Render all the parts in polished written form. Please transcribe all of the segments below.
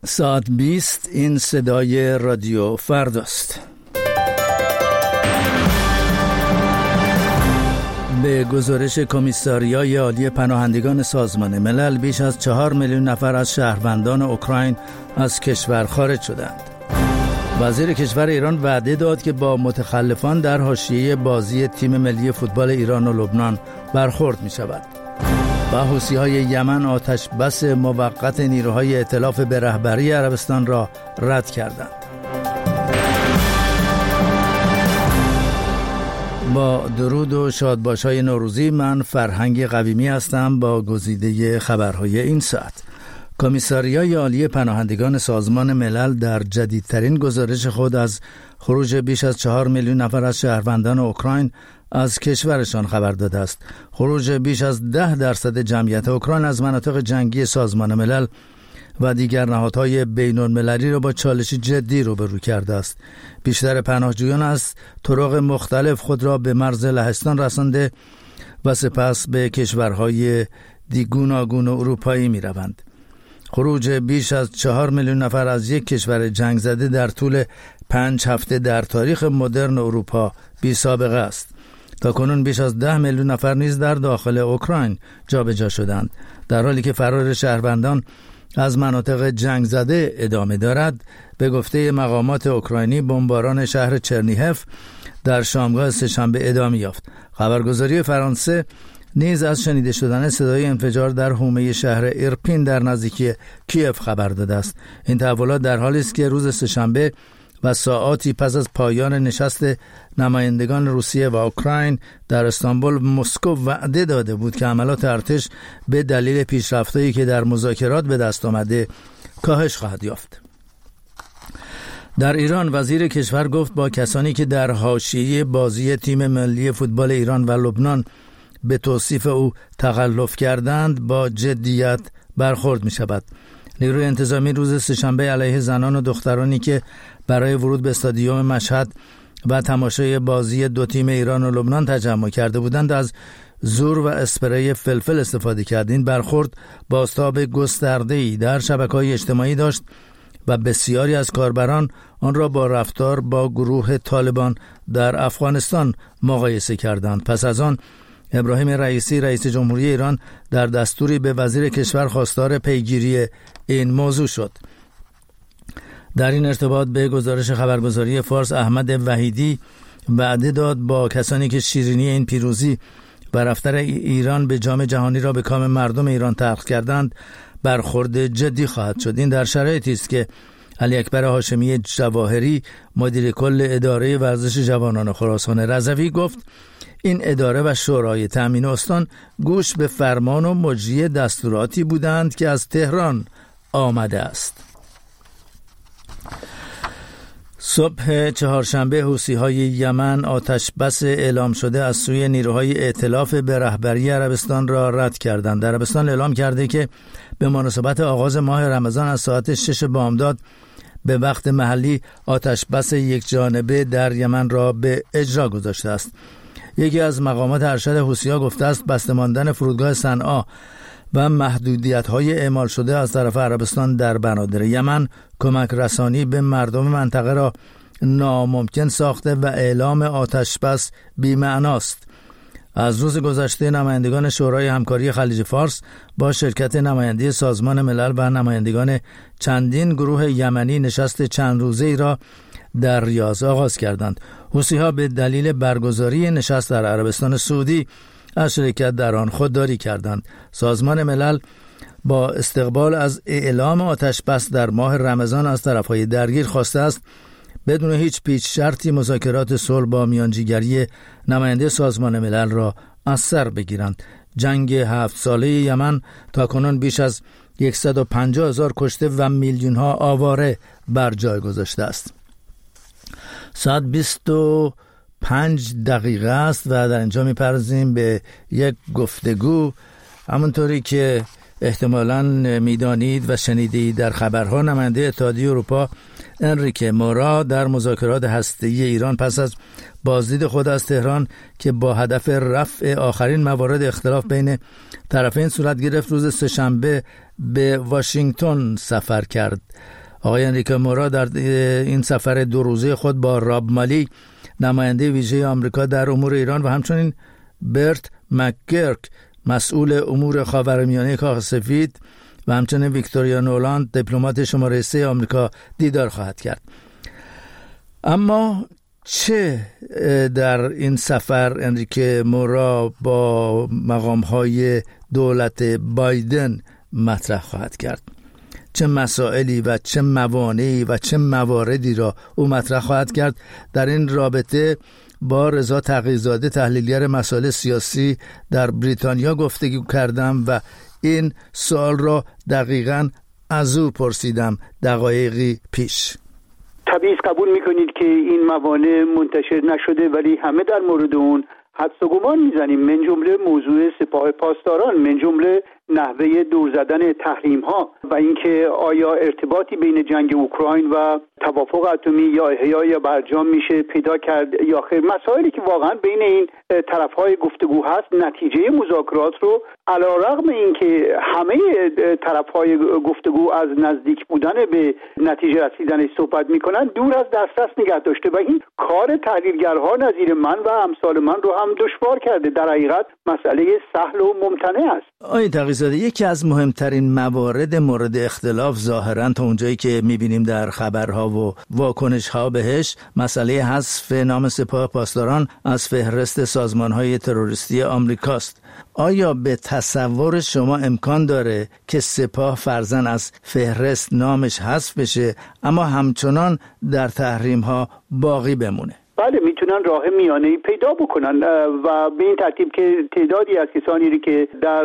ساعت 20 این صدای رادیو فرداست. به گزارش کمیساریای عالی پناهندگان سازمان ملل بیش از 4 میلیون نفر از شهروندان اوکراین از کشور خارج شدند. وزیر کشور ایران وعده داد که با متخلفان در حاشیه بازی تیم ملی فوتبال ایران و لبنان برخورد می شود. و حوثی‌های یمن آتش بس موقت نیروهای ائتلاف به رهبری عربستان را رد کردند. با درود و شادباش‌های نوروزی، من فرهنگ قویمی هستم با گزیده خبرهای این ساعت. کمیساریای عالی پناهندگان سازمان ملل در جدیدترین گزارش خود از خروج بیش از 4 میلیون نفر از شهروندان اوکراین از کشورشان خبر داده است. خروج بیش از 10% جمعیت اوکراین از مناطق جنگی سازمان ملل و دیگر نهادهای بین‌المللی را با چالشی جدی روبرو کرده است. بیشتر پناهجویان از طرق مختلف خود را به مرز لهستان رسانده و سپس به کشورهای گوناگون اروپایی می روند. خروج بیش از 4 میلیون نفر از یک کشور جنگ زده در طول 5 هفته در تاریخ مدرن اروپا بی سابقه است. تاکنون بیش از 10 میلیون نفر نیز در داخل اوکراین جابجا شدند، در حالی که فرار شهروندان از مناطق جنگ زده ادامه دارد. به گفته مقامات اوکراینی، بمباران شهر چرنیهف در شامگاه سه‌شنبه ادامه یافت. خبرگزاری فرانسه نیز از شنیده شدن صدای انفجار در حومه شهر ایرپین در نزدیکی کیف خبر داده است. این تحولات در حالی است که روز سه‌شنبه و ساعاتی پس از پایان نشست نمایندگان روسیه و اوکراین در استانبول، مسکو وعده داده بود که عملات ارتش به دلیل پیشرفتایی که در مذاکرات به دست آمده کاهش خواهد یافت. در ایران، وزیر کشور گفت با کسانی که در حاشیه بازی تیم ملی فوتبال ایران و لبنان به توصیف او تخلف کردند با جدیت برخورد می شود. نیروی انتظامی روز سه‌شنبه علیه زنان و دخترانی که برای ورود به استادیوم مشهد و تماشای بازی دو تیم ایران و لبنان تجمع کرده بودند از زور و اسپری فلفل استفاده کرد. این برخورد بازتاب گسترده‌ای در شبکه‌های اجتماعی داشت و بسیاری از کاربران آن را با رفتار با گروه طالبان در افغانستان مقایسه کردند. پس از آن ابراهیم رئیسی، رئیس جمهوری ایران، در دستوری به وزیر کشور خواستار پیگیری این موضوع شد. در این ارتباط به گزارش خبرگزاری فارس، احمد وحیدی وعده داد با کسانی که شیرینی این پیروزی و رفتن ایران به جام جهانی را به کام مردم ایران تلخ کردند برخورد جدی خواهد شد. این در شرایطی است که علی اکبر هاشمی جواهری، مدیر کل اداره ورزش جوانان خراسان رضوی، گفت این اداره و شورای تامین استان گوش به فرمان و مجری دستوراتی بودند که از تهران آمده است. صبح چهارشنبه حوثی‌های یمن آتش بس اعلام شده از سوی نیروهای ائتلاف به رهبری عربستان را رد کردند. عربستان اعلام کرده که به مناسبت آغاز ماه رمضان از ساعت 6 بامداد به وقت محلی آتش بس یک جانبه در یمن را به اجرا گذاشته است. یکی از مقامات ارشد حوثی‌ها گفته است بسته ماندن فرودگاه صنعا و محدودیت‌های اعمال شده از طرف عربستان در بنادر یمن کمک رسانی به مردم منطقه را ناممکن ساخته و اعلام آتش بس بی‌معناست. از روز گذشته نمایندگان شورای همکاری خلیج فارس با شرکت نماینده سازمان ملل و نمایندگان چندین گروه یمنی نشست چند روزه‌ای را در ریاض آغاز کردند. حوثی‌ها به دلیل برگزاری نشست در عربستان سعودی از شرکت در آن خودداری کردند. سازمان ملل با استقبال از اعلام آتش بس در ماه رمضان از طرف‌های درگیر خواسته است بدون هیچ پیچ شرطی مذاکرات صلح با میانجیگری نماینده سازمان ملل را از سر بگیرند. جنگ 7 ساله یمن تاکنون بیش از 150,000 کشته و میلیون‌ها آواره بر جای گذاشته است. ساعت 25 دقیقه است و در اینجا می‌پردازیم به یک گفتگو. همونطوری که احتمالاً میدانید و شنیدید در خبرها، نماینده اتحادیه اروپا انریکه مورا در مذاکرات هسته‌ای ایران پس از بازدید خود از تهران که با هدف رفع آخرین موارد اختلاف بین طرفین صورت گرفت روز سه‌شنبه به واشنگتن سفر کرد. آقای انریکه مورا در این سفر 2 روزه خود با راب مالی نماینده ویژه آمریکا در امور ایران و همچنین برت مکگرک مسئول امور خاورمیانه کاخ سفید و همچنین ویکتوریا نولاند دیپلمات شماره 3 آمریکا دیدار خواهد کرد. اما چه در این سفر انریکه مورا با مقام‌های دولت بایدن مطرح خواهد کرد؟ چه مسائلی و چه موانعی و چه مواردی را او مطرح خواهد کرد؟ در این رابطه با رضا تقی‌زاده تحلیلگر مسائل سیاسی در بریتانیا گفتگو کردم و این سوال را دقیقاً از او پرسیدم دقایقی پیش. طبیعی قبول میکنید که این موانع منتشر نشده، ولی همه در مورد اون حدس و گمان میزنیم، من جمله موضوع سپاه پاسداران، من جمله نحوه دور زدن تحریم ها و اینکه آیا ارتباطی بین جنگ اوکراین و توافق اتمی یا احیا یا برجام میشه پیدا کرد یا خیر. مسائلی که واقعا بین این طرف های گفتگو هست، نتیجه مذاکرات رو علیرغم اینکه همه طرف های گفتگو از نزدیک بودن به نتیجه رسیدن صحبت میکنن، دور از دسترس نگه داشته و این کار تحلیلگرها نظیر من و امثال من رو هم دشوار کرده. در حقیقت مسئله سهل و ممتنع است. آقای تقی‌زاده، یکی از مهمترین موارد مورد اختلاف ظاهراً تا اونجایی که میبینیم در خبرها و واکنش‌ها بهش، مسئله حذف نام سپاه پاسداران از فهرست سازمان‌های تروریستی آمریکاست. آیا به تصور شما امکان داره که سپاه فرضاً از فهرست نامش حذف بشه اما همچنان در تحریم‌ها باقی بمونه؟ بله، میتونن راه میانه‌ای پیدا بکنن و به این ترتیب که تعدادی از کسانی که در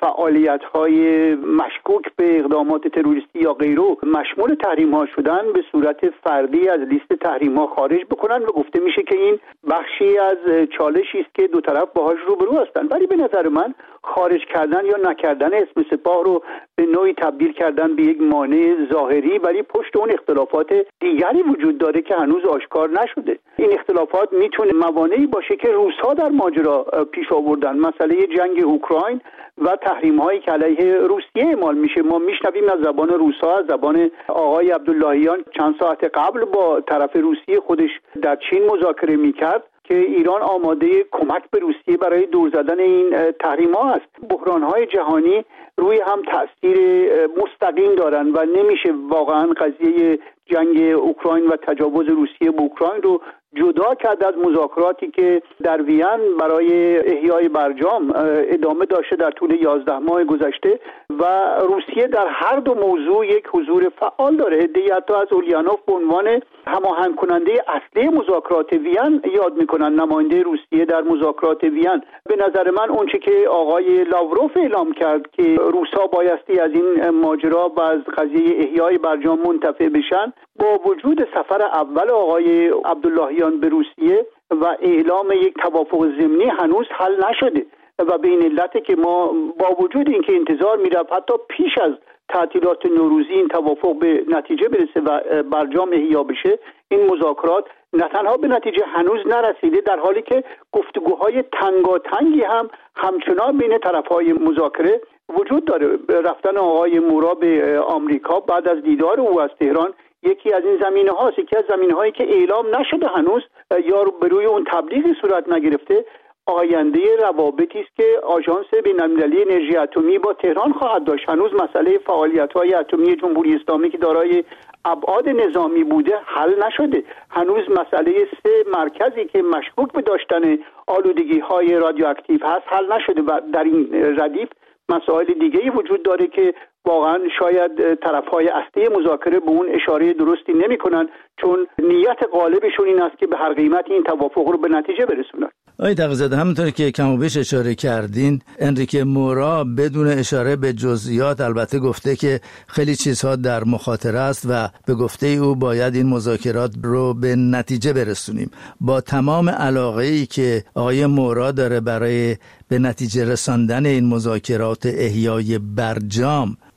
فعالیت‌های مشکوک به اقدامات تروریستی یا غیره مشمول تحریم‌ها شدن به صورت فردی از لیست تحریم‌ها خارج بکنن و گفته میشه که این بخشی از چالشی است که دو طرف باهاش روبرو هستن. ولی به نظر من خارج کردن یا نکردن اسم سپاه رو به نوعی تبدیل کردن به یک مانع ظاهری، ولی پشت اون اختلافات دیگری وجود داره که هنوز آشکار نشده. این اختلافات میتونه موانعی باشه که روس‌ها در ماجرا پیش آوردن، مسئله جنگ اوکراین و تحریم‌هایی که علیه روسیه اعمال میشه. ما میشنویم از زبان روس‌ها، از زبان آقای عبداللهیان چند ساعت قبل با طرف روسیه خودش در چین مذاکره میکرد که ایران آماده کمک به روسیه برای دور زدن این تحریم‌ها است. بحران‌های جهانی روی هم تأثیر مستقیم دارن و نمیشه واقعا قضیه جنگ اوکراین و تجاوز روسیه به اوکراین رو جدا کرد از مذاکراتی که در وین برای احیای برجام ادامه داشته در طول 11 ماه گذشته و روسیه در هر دو موضوع یک حضور فعال داره. عده‌ای حتی از اولیانوف به عنوان هماهنگ کننده اصلی مذاکرات وین یاد میکنن، نماینده روسیه در مذاکرات وین. به نظر من اونچه که آقای لاوروف اعلام کرد که روس‌ها بایستی از این ماجرا و از قضیه احیای برجام منتفع بشن، با وجود سفر اول آقای عبداللهیان به روسیه و اعلام یک توافق ضمنی هنوز حل نشده و به این علته که ما با وجود اینکه انتظار میرفت حتی پیش از تعطیلات نوروزی این توافق به نتیجه برسه و برجام احیا بشه، این مذاکرات نه تنها به نتیجه هنوز نرسیده، در حالی که گفتگوهای تنگاتنگی هم همچنان بین طرفهای مذاکره وجود داره. رفتن آقای مورا به آمریکا بعد از دیدار او از تهران یکی از این زمینه هاست، یکی از زمینه هایی که اعلام نشده هنوز یا به روی اون تبلیغی صورت نگرفته. آینده روابطی است که آژانس بین‌المللی انرژی اتمی با تهران خواهد داشت. هنوز مسئله فعالیت‌های اتمی جمهوری اسلامی که دارای ابعاد نظامی بوده حل نشده. هنوز مسئله 3 مرکزی که مشکوک به داشتن آلودگی‌های رادیواکتیو هست حل نشده و در این ردیف مسائل دیگه‌ای وجود داره که واقعا شاید طرف‌های اصلی مذاکره به اون اشاره درستی نمی‌کنن، چون نیت غالبشون این است که به هر قیمتی این توافق رو به نتیجه برسونن. آقای تقی‌زاده، همونطور که کم و بیش اشاره کردین، انریکه مورا بدون اشاره به جزئیات البته گفته که خیلی چیزها در مخاطره است و به گفته او باید این مذاکرات رو به نتیجه برسونیم. با تمام علاقه‌ای که آقای مورا داره برای به نتیجه رساندن این مذاکرات احیای برجام،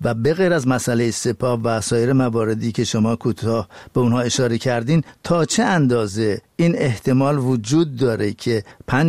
و به غیر از مسئله سپاه و سایر مواردی که شما کوتاه به اونها اشاره کردین، تا چه اندازه این احتمال وجود داره که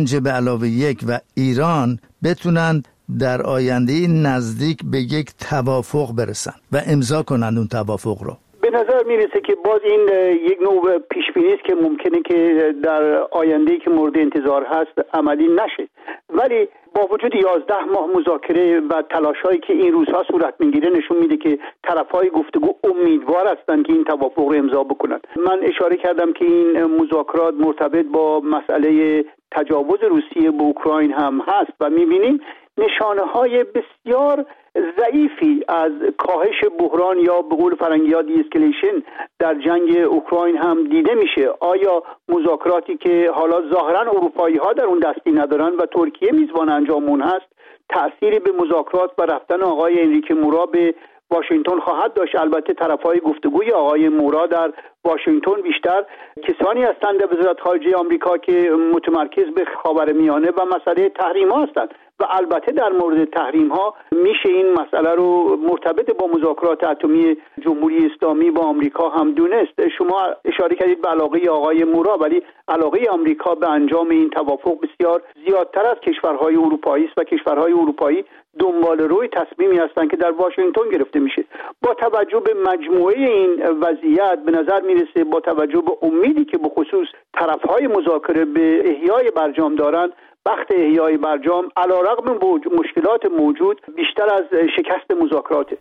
5+1 و ایران بتونن در آینده نزدیک به یک توافق برسن و امضا کنن اون توافق رو؟ به نظر میرسه که باز این یک نوع پیش بینی است که ممکنه که در آینده‌ای که مورد انتظار هست عملی نشه، ولی با وجود 11 ماه مذاکره و تلاش‌هایی که این روزها صورت میگیره نشون میده که طرف‌های گفتگو امیدوار هستند که این توافق رو امضا بکنن. من اشاره کردم که این مذاکرات مرتبط با مسئله تجاوز روسیه به اوکراین هم هست و میبینیم نشانه‌های بسیار ضعیفی از کاهش بحران یا به قول فرنگی‌ها دی اسکلیشن در جنگ اوکراین هم دیده میشه. آیا مذاکراتی که حالا ظاهراً اروپایی‌ها در اون دستی ندارن و ترکیه میزبان انجام اون هست تأثیری به مذاکرات و رفتن آقای انریکه مورا به واشنگتن خواهد داشت؟ البته طرفهای گفتگوی آقای مورا در واشنگتن بیشتر کسانی هستند در وزارت خارجه آمریکا که متمرکز به خاورمیانه و مسئله تحریم‌ها هستند و البته در مورد تحریم‌ها میشه این مسئله رو مرتبط با مذاکرات اتمی جمهوری اسلامی با آمریکا هم دونست. شما اشاره کردید به علاقه آقای مورا، ولی علاقه آمریکا به انجام این توافق بسیار زیادتر از کشورهای اروپایی است و کشورهای اروپایی دنبال روی تصمیمی هستند که در واشنگتن گرفته میشه. با توجه به مجموعه این وضعیت به نظر میرسه، با توجه به امیدی که به خصوص طرفهای مذاکره به احیای برجام دارند، وقت احیای برجام علیرغم مشکلات موجود بیشتر از شکست مذاکراته.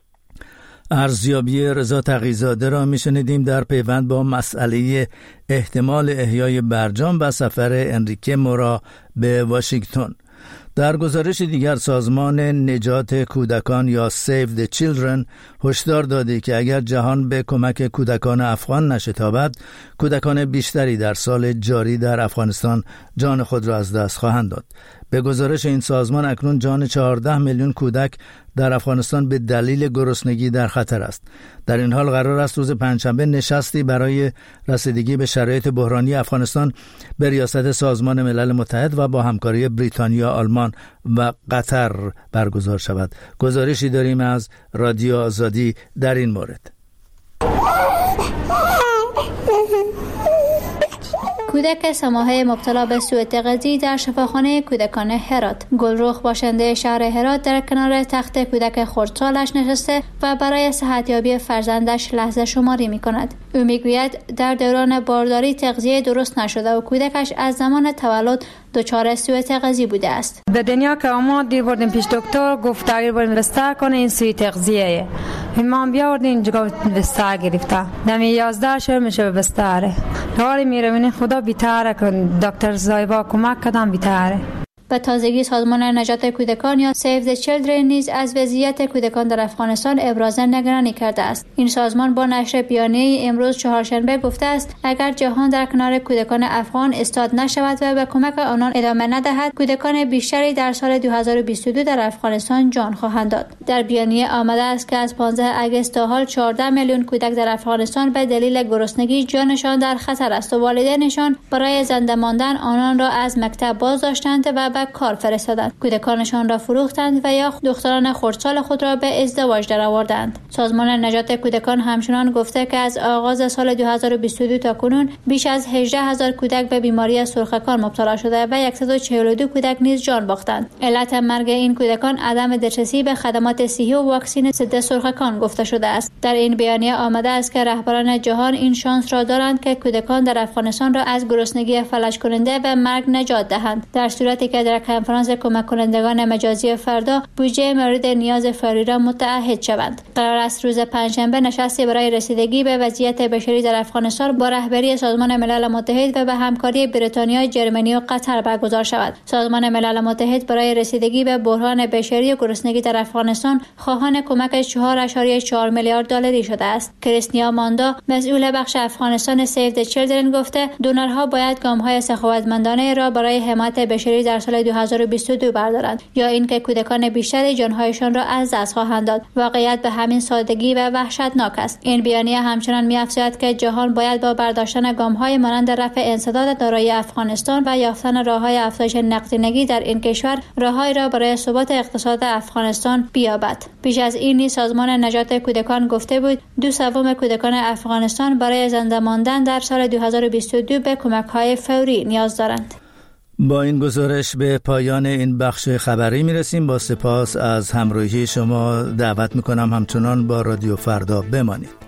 ارزیابی رضا تقی‌زاده را میشنیدیم در پیوند با مسئله احتمال احیای برجام و سفر انریکه مورا به واشنگتن. در گزارش دیگر سازمان نجات کودکان یا Save the Children هشدار داده که اگر جهان به کمک کودکان افغان نشتابد، کودکان بیشتری در سال جاری در افغانستان جان خود را از دست خواهند داد. به گزارش این سازمان اکنون جان 14 میلیون کودک در افغانستان به دلیل گرسنگی در خطر است. در این حال قرار است روز پنجشنبه نشستی برای رسیدگی به شرایط بحرانی افغانستان به ریاست سازمان ملل متحد و با همکاری بریتانیا، آلمان و قطر برگزار شود. گزارشی داریم از رادیو آزادی در این مورد. کودک سماحه مبتلا به سوء تغذیه در شفاخانه کودکان هرات. گلرخ باشنده شهر هرات در کنار تخت کودک خردسالش نشسته و برای صحتیابی فرزندش لحظه شماری می کند. او میگوید در دوران بارداری تغذیه درست نشده و کودکش از زمان تولد دچار سوء تغذیه بوده است. به دنیا که آمد بردیم پیش دکتر، گفت تغییر باید بستر کنه، این سوء تغذیه. ما بیاوردیم اینجا بستر گرفته. دمی 11 شهر میشه به بستره. دوباره میروین خدا بیتاره کن، دکتر زایبا کمک کدام بیتاره. به تازگی سازمان نجات کودکان یا Save the Children نیز از وضعیت کودکان در افغانستان ابراز نگرانی کرده است. این سازمان با نشر بیانیه امروز چهارشنبه گفته است اگر جهان در کنار کودکان افغان ایستاد نشود و به کمک آنان ادامه ندهد، کودکان بیشتری در سال 2022 در افغانستان جان خواهند داد. در بیانیه آمده است که از 15 اگست تا حال 14 میلیون کودک در افغانستان به دلیل گرسنگی جانشان در خطر است و والدینشان برای زنده ماندن آنان را از مکتب بازداشتند و به کار فرستادند. کودکانشان را فروختند و یا دختران خردسال خود را به ازدواج درآوردند. سازمان نجات کودکان همچنان گفته که از آغاز سال 2022 تا کنون بیش از 18,000 کودک به بیماری سرخکان مبتلا شده و 142 کودک نیز جان باختند. علت مرگ این کودکان عدم دسترسی به خدمات صحی و واکسن ضد سرخکان گفته شده است. در این بیانیه آمده است که رهبران جهان این شانس را دارند که کودکان در افغانستان را از گرسنگی فلج کننده و مرگ نجات دهند، در صورتی که در کنفرانس کمک کنندگان مجازی فردا بودجه مورد نیاز فوری را متعهد شوند. قرار است روز پنجشنبه نشستی برای رسیدگی به وضعیت بشری در افغانستان با رهبری سازمان ملل متحد و به همکاری بریتانیا، جرمنی و قطر برگزار شود. سازمان ملل متحد برای رسیدگی به بحران بشری و گرسنگی در افغانستان خواهان کمک 4.4 میلیارد دلاری شده است. کریستیا ماندا، مسئول بخش افغانستان Save the Children، گفته دونرها باید گام‌های سخاوتمندانه را برای حمایت بشری در سال سال 2022 بردارند یا اینکه کودکان بیشتری جانهایشان را از دست خواهند داد. واقعیت به همین سادگی و وحشتناک است. این بیانیه همچنان می‌افزاید که جهان باید با برداشتن گام‌های مانند رفع انسداد دارایی افغانستان و یافتن راه‌های افزایش نقدینگی در این کشور راه‌هایی را برای ثبات اقتصاد افغانستان بیابد. پیش از این نیز سازمان نجات کودکان گفته بود 2/3 کودکان افغانستان برای زنده ماندن در سال 2022 به کمک‌های فوری نیاز دارند. با این گزارش به پایان این بخش خبری میرسیم. با سپاس از همراهی شما دعوت میکنم همچنان با رادیو فردا بمانید.